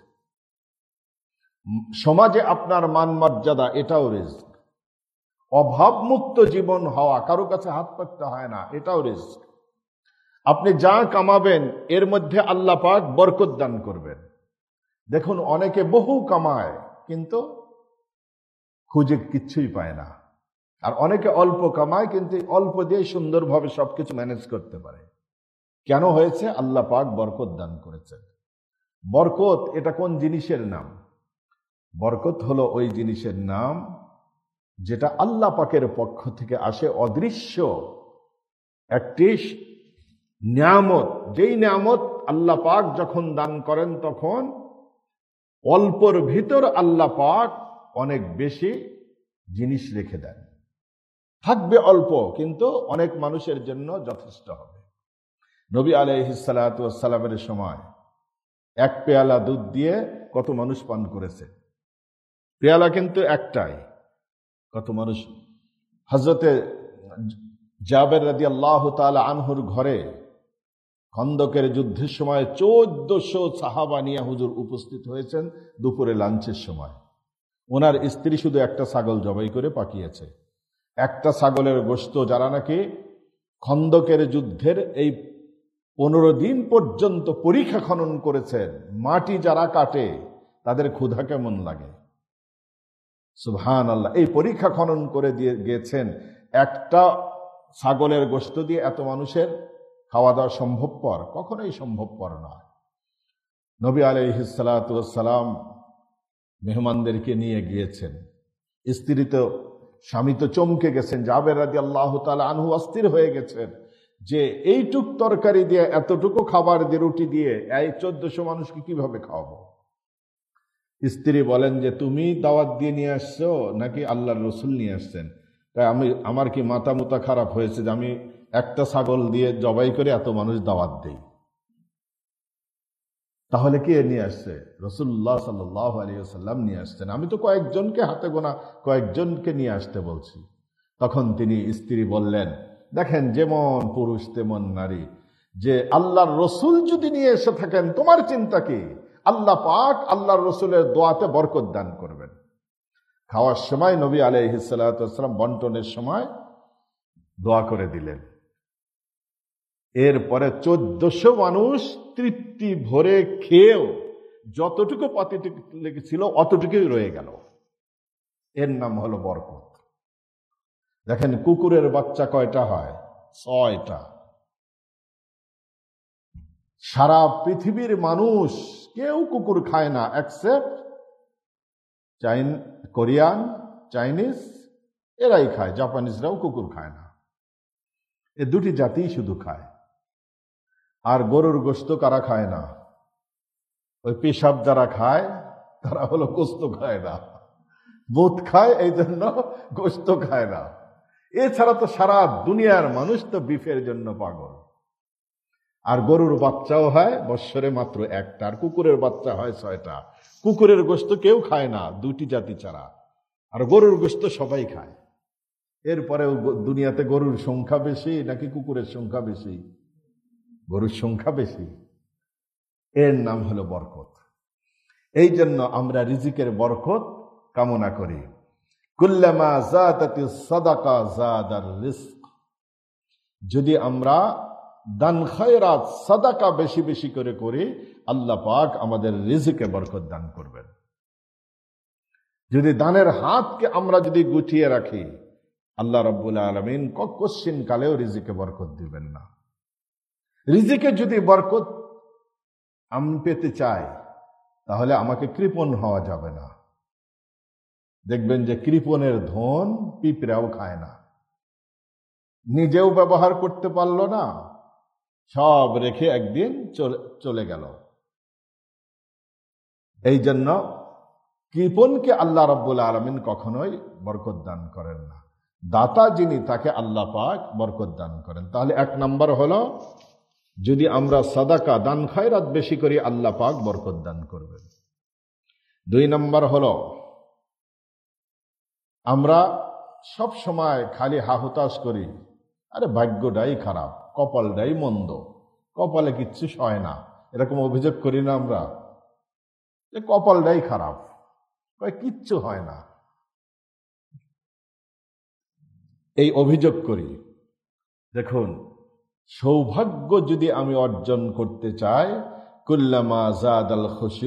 সমাজে আপনার মান মর্যাদা, এটাও রিস্ক। অভাবমুক্ত জীবন হওয়া, কারো কাছে হাত পাততে হয় না, এটাও রিস্ক। আপনি যা কামাবেন এর মধ্যে আল্লাহ পাক বরকত দান করবেন। দেখুন, অনেকে বহু কামায় কিন্তু খুঁজে কিচ্ছুই পায় না, আর অনেকে অল্প কামায় কিন্তু অল্প দিয়ে সুন্দরভাবে সবকিছু ম্যানেজ করতে পারে। কেন হয়েছে? আল্লাহ পাক বরকত দান করেছেন। বরকত এটা কোন জিনিসের নাম? বরকত হলো ওই জিনিসের নাম যেটা আল্লাহ পাকের পক্ষ থেকে আসে, অদৃশ্য একটি নিয়ামত। যেই নিয়ামত আল্লাহ পাক যখন দান করেন, তখন অল্পর ভিতর আল্লাহ পাক অনেক বেশি জিনিস রেখে দেন। থাকবে অল্প, কিন্তু অনেক মানুষের জন্য যথেষ্ট হবে। নবী আলাইহিস সালাতু ওয়াস সালামের সময় 1 পেয়ালা দুধ দিয়ে কত মানুষ পান করেছে? পেয়ালা কিন্তু একটাই, কত মানুষ। হযরতে জাবের রাদিয়াল্লাহু তাআলা আনহুর ঘরে খন্দকের যুদ্ধের সময় 1400 সাহাবা নিয়ে হুজুর উপস্থিত হয়েছেন দুপুরে লাঞ্চের সময়। ওনার স্ত্রী শুধু একটা ছাগল জবাই করে পাকিয়েছে। একটা ছাগলের গোশত যারা নাকি খন্দকের যুদ্ধের এই 15 দিন পর্যন্ত পরীক্ষা খনন করেছেন, মাটি যারা কাটে তাদের ক্ষুধা কেমন লাগে। সুবহানাল্লাহ। এই পরীক্ষা খনন করে দিয়ে গেছেন, একটা ছাগলের গোশত দিয়ে এত মানুষের খাওয়া দাওয়া সম্ভবপর? কখনোই সম্ভবপর নয়। নবী আলাইহিস সালাতু ওয়াস সালাম মেহমানদেরকে নিয়ে গিয়েছেন। স্বামী তো চমকে গেছেন, জাবের রাদিয়াল্লাহু তাআলা আনহু অস্থির হয়ে গেছেন যে এইটুক তরকারি দিয়ে, এতটুকু খাবার দিয়ে, রুটি দিয়ে এই 1400 মানুষকে কিভাবে খাওয়াবো? স্ত্রী বলেন যে তুমি দাওয়াত দিয়ে নিয়ে আসছো নাকি আল্লাহর রসুল নিয়ে আসছেন? তাই আমার কি মাথা মুতা খারাপ হয়েছে যে আমি একটা ছাগল দিয়ে জবাই করে এত মানুষ দাওয়াত দেই? তাহলে কে নিয়ে আসছে? রাসূলুল্লাহ সাল্লাল্লাহু আলাইহি ওয়াসাল্লাম নিয়ে আসছেন। আমি তো কয়েকজনকে, হাতে গোনা কয়েকজনকে নিয়ে আসতে বলছি। তখন তিনি স্ত্রী বললেন, দেখেন যেমন পুরুষ তেমন নারী, যে আল্লাহর রসুল যদি নিয়ে এসে থাকেন তোমার চিন্তা কি? আল্লাহ পাক আল্লাহর রসুলের দোয়াতে বরকত দান করবেন। খাওয়ার সময় নবী আলাইহিস সালাতু ওয়াস সালাম বন্টনের সময় দোয়া করে দিলেন। এরপরে 1400 মানুষ তৃপ্তি ভরে খেয়েও যতটুকু পাতে লেগেছিল অতটুকুই রয়ে গেল। এর নাম হলো বরকত। দেখেন কুকুরের বাচ্চা কয়টা হয়? 6টা। সারা পৃথিবীর মানুষ কেউ কুকুর খায় না, এক্সেপ্ট কোরিয়ান, চাইনিজ, এরাই খায়। জাপানিজরাও কুকুর খায় না। এ দুটি জাতি শুধু খায়। আর গরুর গোশত কারা খায় না? ওই পেশাব যারা খায় তারা হলো গোশত খায় না, বুট খায়, এই জন্য গোশত খায় না। এছাড়া তো সারা দুনিয়ার মানুষ তো বিফের জন্য পাগল। আর গরুর বাচ্চাও হয় বৎসরে মাত্র একটা, আর কুকুরের বাচ্চা হয় 6টা। কুকুরের গোশত কেউ খায় না, দুটি জাতি ছাড়া, আর গরুর গোশত সবাই খায়। এরপরেও দুনিয়াতে গরুর সংখ্যা বেশি নাকি কুকুরের সংখ্যা বেশি? গরুর সংখ্যা বেশি। এর নাম হলো বরকত। এই জন্য আমরা রিজিকের বরকত কামনা করি। কুল্লামা যাদাতিস সাদাকা যাদার রিজক। যদি আমরা দান খয়রাত সাদাকা বেশি বেশি করে করি, আল্লাহ পাক আমাদের রিজিকে বরকত দান করবেন। যদি দানের হাতকে আমরা যদি গুটিয়ে রাখি, আল্লাহ রাব্বুল আলামিন কখনো কালেও রিজিকে বরকত দিবেন না। রিজিকে যদি বরকত আমি পেতে চাই, তাহলে আমাকে কৃপণ হওয়া যাবে না। দেখবেন যে কৃপণের ধন পিঁপড়াও খায় না, নিজেও ব্যবহার করতে পারলো না, সব রেখে একদিন চলে গেল। এই জন্য কৃপণকে আল্লাহ রাব্বুল আলামিন কখনোই বরকত দান করেন না। দাতা যিনি, তাকে আল্লাহ পাক বরকত দান করেন। তাহলে 1 নম্বর হলো, যদি আমরা সাদাকা দান খয়রাত বেশি করি, আল্লাহ পাক বরকত দান করবেন। 2 নম্বর হলো, আমরা সব সময় খালি হাহুতাশ করি, আরে ভাগ্যটাই খারাপ, কপালটাই মন্দ, কপালে কিচ্ছু সয় না, এরকম অভিযোগ করি না আমরা? যে কপালটাই খারাপ, কিচ্ছু হয় না, এই অভিযোগ করি। দেখুন, সৌভাগ্য যদি আমি অর্জন করতে চাই, কুল্লামা যাদাল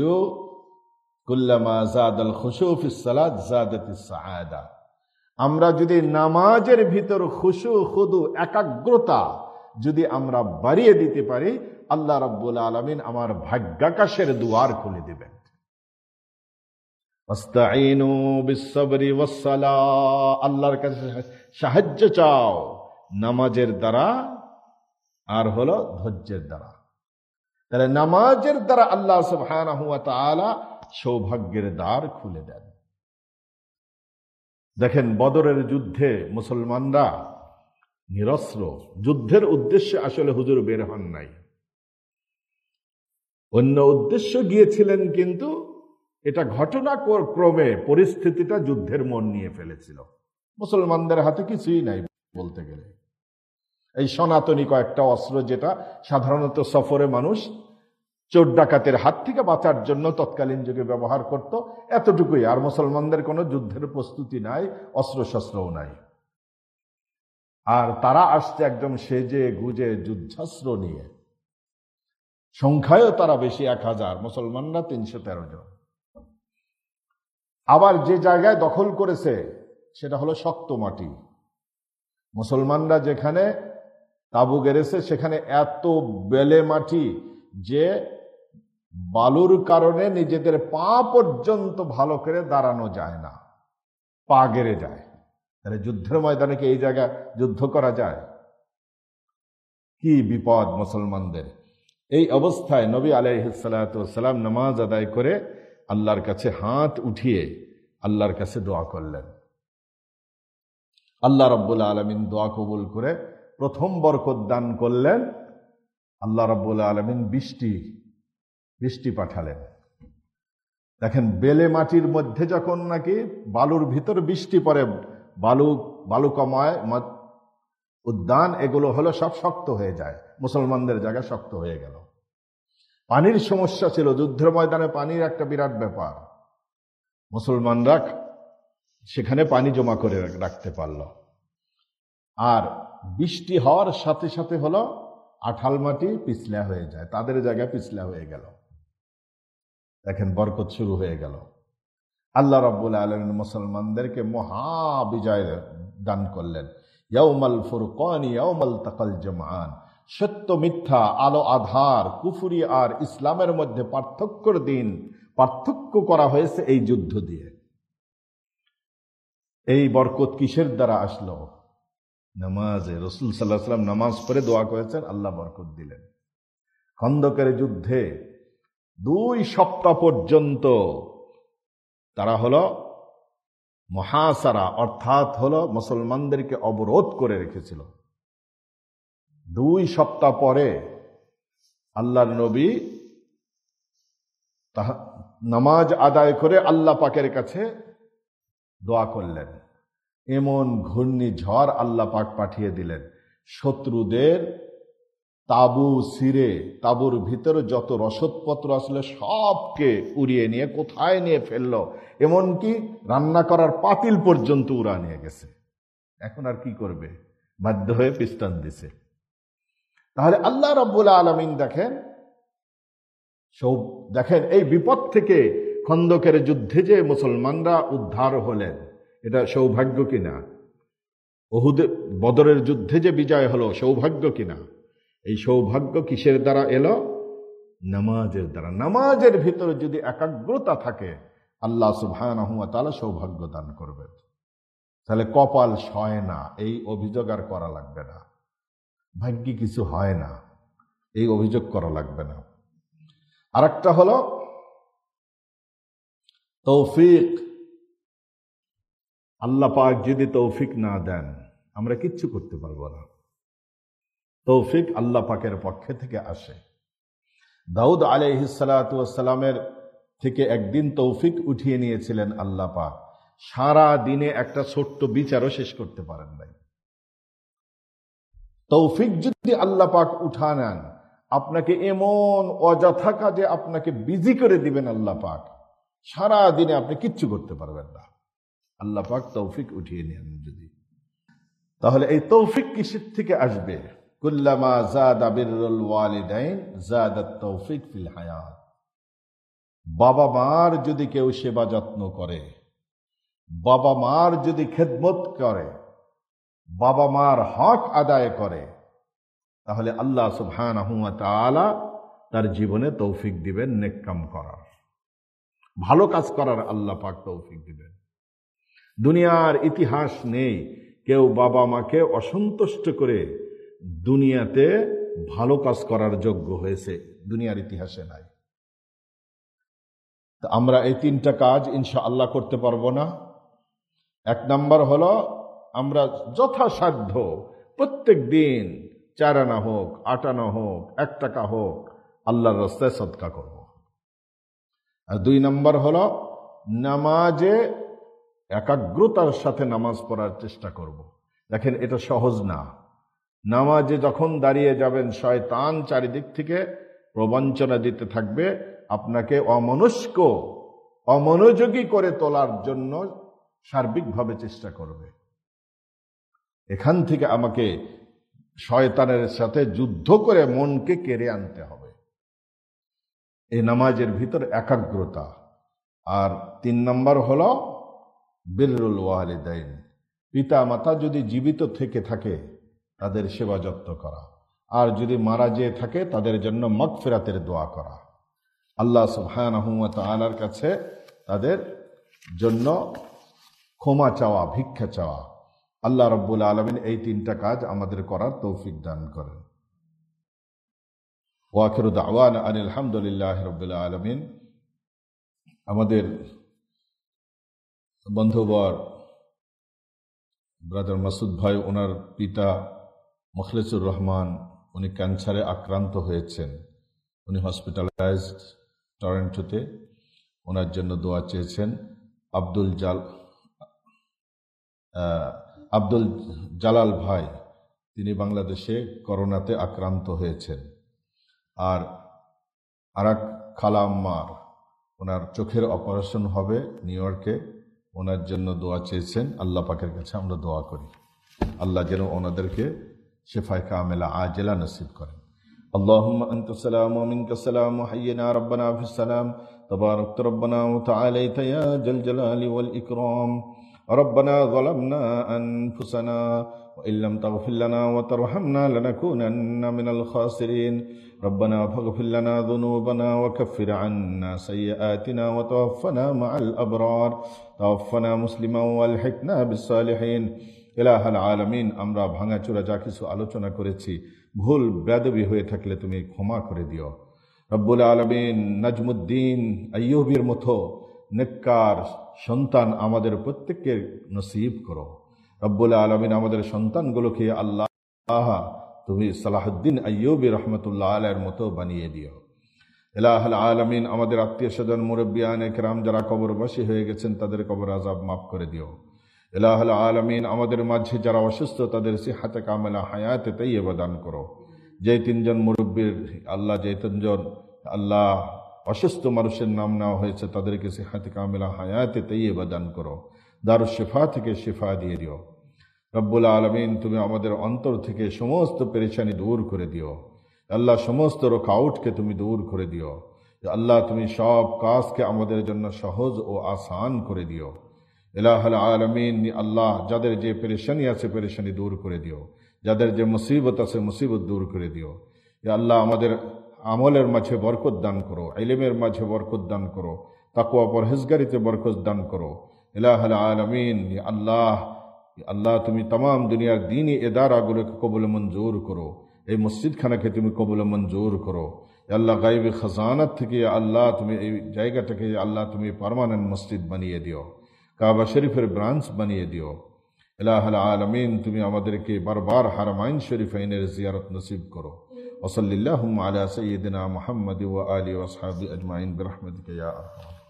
খুশু ফিস সালাত যাদাতিস সাআদা। আমরা যদি নামাজের ভিতর খুশু খুদু একাগ্রতা যদি আমরা বাড়িয়ে দিতে পারি, আল্লাহ রাব্বুল আলামিন আমার ভাগ্যাকাশের দুয়ার খুলে দিবেন। আস্তাঈনু বিস-সাবরি ওয়াস-সালাহ, আল্লাহর কাছে সাহায্য চাও নামাজের দ্বারা আর হলো ধৈর্যের দ্বারা। তাহলে নামাজের দ্বারা আল্লাহ সুবহানাহু ওয়া তাআলা সৌভাগ্যের দ্বার খুলে দেন। দেখেন, বদরের যুদ্ধে মুসলমানরা নিরস্ত্র, যুদ্ধের উদ্দেশ্যে আসলে হুজুর বের হন নাই, অন্য উদ্দেশ্য গিয়েছিলেন, কিন্তু এটা ঘটনাক্রমে পরিস্থিতিটা যুদ্ধের মন নিয়ে ফেলেছিল। মুসলমানদের হাতে কিছুই নাই বলতে গেলে, এই সনাতনী কয়েকটা অস্ত্র, যেটা সাধারণত সফরে মানুষ চোর ডাকাতের হাত থেকে বাঁচার জন্য তৎকালীন যুগে ব্যবহার করত, এতটুকুই। আর মুসলমানদের কোনো যুদ্ধের প্রস্তুতি নাই, অস্ত্রশস্ত্রও নাই। আর তারা আসছে একদম সেজে গুজে যুদ্ধাস্ত্র নিয়ে। সংখ্যায়ও তারা বেশি, 1000, মুসলমানরা 313 জন। আবার যে জায়গায় দখল করেছে সেটা হলো শক্ত মাটি। মুসলমানরা যেখানে তাবু গেড়েছে সেখানে এত বেলে মাটি যে বালুর কারণে নিজেদের পা পর্যন্ত ভালো করে দাঁড়ানো যায় না, পা গেড়ে যায়। তাহলে যুদ্ধের ময়দানে কি এই জায়গায় যুদ্ধ করা যায়? কি বিপদ মুসলমানদের! এই অবস্থায় নবী আলাইহিস সালাতু ওয়াস সালাম নামাজ আদায় করে আল্লাহর কাছে হাত উঠিয়ে আল্লাহর কাছে দোয়া করলেন। আল্লাহ রাব্বুল আলামিন দোয়া কবুল করে প্রথম বরকত দান করলেন। আল্লাহ রাব্বুল আলামিন বৃষ্টি পাঠালেন। দেখেন, বেলে মাটির মধ্যে যখন নাকি বালুর ভিতর বৃষ্টি পড়ে, বালুকাময় উদ্যান এগুলো হলো সব শক্ত হয়ে যায়, মুসলমানদের জায়গা শক্ত হয়ে গেল। পানির সমস্যা ছিল, যুদ্ধের ময়দানে পানির একটা বিরাট ব্যাপার। মুসলমানরা সেখানে পানি জমা করে রাখতে পারল। আর বৃষ্টি হওয়ার সাথে সাথে হলো আঠাল মাটি পিছলা হয়ে যায়, তাদের জায়গায় পিছলা হয়ে গেল। দেখেন বরকত শুরু হয়ে গেল। আল্লাহ রাব্বুল আলামিন মুসলমানদেরকে মহা বিজয় দান করলেন। ইয়াউমাল ফুরকান ইয়াউমাল তাকাল জামআন। সত্য মিথ্যা, আলো আধার, কুফরি আর ইসলামের মধ্যে পার্থক্যর দিন পার্থক্য করা হয়েছে এই যুদ্ধ দিয়ে। এই বরকত কিসের দ্বারা আসলো? নামাজে। রাসূল সাল্লাল্লাহু আলাইহি ওয়াসাল্লাম নামাজ পড়ে দোয়া করেছেন, আল্লাহ বরকত দিলেন। খন্দকের যুদ্ধে 2 সপ্তাহ পর্যন্ত তারা হলো মুহাসারা, অর্থাৎ হলো মুসলমানদেরকে অবরোধ করে রেখেছিল। 2 সপ্তাহ পরে আল্লাহর নবী নামাজ আদায় করে আল্লাহ পাকের কাছে দোয়া করলেন। এমন ঘূর্ণিঝড় আল্লাহ পাক পাঠিয়ে দিলেন, শত্রুদের তাবু ছিঁড়ে তাবুর ভিতরে যত রসদপত্র আসলে সবকে উড়িয়ে নিয়ে কোথায় নিয়ে ফেললো, এমনকি রান্না করার পাতিল পর্যন্ত উড়া নিয়ে গেছে। এখন আর কি করবে, বাধ্য হয়ে পিস্তান দিছে। তাহলে আল্লাহ রাব্বুল আলামিন দেখেন এই বিপদ থেকে খন্দকের যুদ্ধে যে মুসলমানরা উদ্ধার হলেন, এটা সৌভাগ্য কিনা? বদরের যুদ্ধে যে বিজয় হলো, সৌভাগ্য কিনা? এই সৌভাগ্য কিসের দ্বারা এলো? নামাজের দ্বারা। নামাজের ভিতরে যদি একাগ্রতা থাকে, আল্লাহ সুবহানাহু ওয়া তাআলা সৌভাগ্য দান করবেন। তাহলে কপাল সয় না, এই অভিযোগ আর করা লাগবে না। ভাগ্যে কিছু হয় না, এই অভিযোগ করা লাগবে না। আরেকটা হলো তৌফিক। আল্লাহ পাক যদি তৌফিক না দেন, আমরা কিচ্ছু করতে পারবো না। তৌফিক আল্লাহ পাকের পক্ষে থেকে আসে। দাউদ আলাইহিস সালাতু ওয়াস সালামের থেকে একদিন তৌফিক উঠিয়ে নিয়েছিলেন আল্লাহ পাক। সারা দিনে একটা ছোট্ট বিচারও শেষ করতে পারেন নাই। তৌফিক যদি আল্লাহ পাক উঠা নেন, আপনাকে এমন অযথা কাজে আপনাকে বিজি করে দিবেন আল্লাহ পাক, সারা দিনে আপনি কিচ্ছু করতে পারবেন না। আল্লাহ পাক তৌফিক উঠিয়ে নেন যদি, তাহলে এই তৌফিক কিসের থেকে আসবে? কুল্লামা যাদা বিররুল ওয়ালিদাইন যাদাত তৌফিক ফিল হায়াত। বাবা মার যদি কেউ সেবা যত্ন করে, বাবা মার যদি খেদমত করে, বাবা মার হক আদায় করে, তাহলে আল্লাহ সুবহানাহু ওয়া তাআলা তার জীবনে তৌফিক দিবেন নেক কাম করার, ভালো কাজ করার আল্লাহ পাক তৌফিক দিবেন। দুনিয়ার ইতিহাস নেই কেউ বাবা মাকে অসন্তুষ্ট করে দুনিয়াতে ভালো কাজ করার যোগ্য হয়েছে, দুনিয়ার ইতিহাসে নাই। তো আমরা এই 3টা কাজ ইনশাআল্লাহ করতে পারবো না। 1 নম্বর হলো আমরা যথাসাধ্য প্রত্যেক দিন 4 আনা হোক, 8 আনা হোক, 1 টাকা হোক, আল্লাহর রাস্তায় সদকা করব। আর 2 নম্বর হলো নামাজে একাগ্রতার সাথে নামাজ পড়ার চেষ্টা করব। দেখেন এটা সহজ না। নামাজে যখন দাঁড়িয়ে যাবেন, শয়তান চারিদিক থেকে প্রবঞ্চনা দিতে থাকবে, আপনাকে অমনোযোগী করে তোলার জন্য সার্বিকভাবে চেষ্টা করবে। এখান থেকে আমাকে শয়তানের সাথে যুদ্ধ করে মনকে কেড়ে আনতে হবে। এই নামাজের ভিতর একাগ্রতা। আর 3 নম্বর হলো বিররুল ওয়ালিদাইন। পিতা মাতা যদি জীবিত থেকে থাকে তাদের সেবা যত্ন করা, আর যদি মারা যেয়ে থাকে তাদের জন্য মাগফিরাতের দোয়া করা, আল্লাহ সুবহানাহু ওয়া তাআলার কাছে তাদের জন্য ক্ষমা চাওয়া, ভিক্ষা চাওয়া। আল্লাহ রাব্বুল আলামিন এই 3টা কাজ আমাদের করার তৌফিক দান করেন। ওয়া আখিরু দাওয়ানা আনিল হামদুলিল্লাহি রাব্বিল আলামিন। আমাদের বন্ধুবর ব্রাদার মাসুদ ভাই, ওনার পিতা মুখলেসুর রহমান, উনি ক্যান্সারে আক্রান্ত হয়েছেন। উনি হসপিটালাইজড টরন্টোতে। ওনার জন্য দোয়া চেয়েছেন। আব্দুল জালাল ভাই, তিনি বাংলাদেশে করোনাতে আক্রান্ত হয়েছেন। আর আরেক খালা আম্মার, ওনার চোখের অপারেশন হবে নিউ ইয়র্কে, ওনার জন্য দোয়া চেয়েছেন। আল্লাহ পাকের কাছে আমরা দোয়া করি, আল্লাহ যেন ওনাদেরকে শেফায়ে কামেলা আজেলা নসিব করেন। اللهم أنت السلام ومنك السلام حينا ربنا في السلام تباركت ربنا وتعاليت يا ذا الجلال والإكرام ربنا ظلمنا أنفسنا وإن لم تغفر لنا وترحمنا لنكونن من الخاسرين ربنا فاغفر لنا ذنوبنا وكفر عنا سيئاتنا وتوفنا مع الأبرار توفنا مسلما والحقنا بالصالحين ইলাহাল আলামিন। আমরা ভাঙাচোরা যা কিছু আলোচনা করেছি, ভুল বেয়াদবি হয়ে থাকলে তুমি ক্ষমা করে দিও। রব্বুল আলামিন নাজমুদ্দিন আইয়ুবীর মতো নেককার সন্তান আমাদের প্রত্যেককে নসিব করো। রব্বুল আলামিন আমাদের সন্তানগুলোকে আল্লাহ তুমি সালাহুদ্দিন আইয়ুবী রহমতুল্লাহ আলাইহির মতো বানিয়ে দিও। ইলাহাল আলামিন আমাদের আত্মীয় স্বজন মুরব্বিয়ানে কেরাম যারা কবরবাসী হয়ে গেছেন তাদের কবর আযাব মাফ করে দিও। ইলাহুল আলামিন আমাদের মাঝে যারা অসুস্থ তাদের সিহাতে কামেলা হায়াতে তাইয়্যিবা দান করো। যে তিনজন মুরব্বির আল্লাহ যে তিনজন আল্লাহ অসুস্থ মানুষের নাম নেওয়া হয়েছে তাদেরকে সিহাতে কামেলা হায়াতে তাইয়্যিবা দান করো। দারুশ শিফা থেকে শিফা দিয়ে দিও। রব্বুল আলামিন তুমি আমাদের অন্তর থেকে সমস্ত পেরেশানি দূর করে দিও। আল্লাহ সমস্ত রুকাউটকে তুমি দূর করে দিও। আল্লাহ তুমি সব কাজকে আমাদের জন্য সহজ ও আসান করে দিও। ইলাহুল আলামিন আল্লাহ যাদের যে পেরেশানি আছে পেরেশানি দূর করে দিও, যাদের যে মুসিবত আছে মুসিবত দূর করে দিও। আল্লাহ আমাদের আমলের মাঝে বরকত দান করো, ইলমের মাঝে বরকত দান করো, তাকওয়া পরহেজগারিতে বরকত দান করো। ইলাহুল আলামিন আল্লাহ তুমি तमाम দুনিয়ার দ্বীনি ইদারাগুলোকে কবুল মঞ্জুর করো। এই মসজিদখানাকে তুমি কবুল মঞ্জুর করো। আল্লাহ গায়বী খাজানাত থেকে আল্লাহ তুমি এই জায়গাটাকে আল্লাহ তুমি পার্মানেন্ট মসজিদ বানিয়ে দিও, কাবা শরীফের ব্রাঞ্চ বানিয়ে দিও। ইলাহুল আলামিন তুমি আমাদেরকে বারবার হারমাইন শরীফাইনের জিয়ারত নসিব করো। ওয়া সাল্লাল্লাহু আলা সাইয়্যিদিনা মুহাম্মাদি ওয়া আলিহি ওয়া আসহাবিহি আজমাইন বিরহমাতিকা ইয়া আরহাম।